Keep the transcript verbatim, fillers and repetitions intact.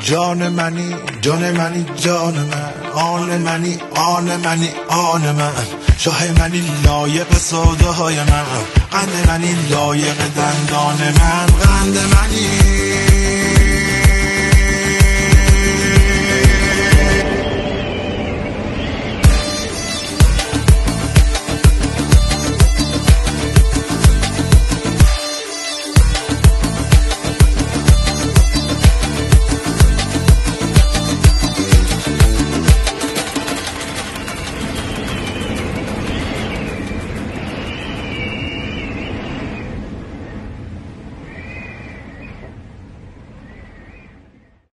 جان منی جان منی جان من، آن منی آن منی آن من، شاه منی لایق سوده های من، قند منی لایق دندان من، قند منی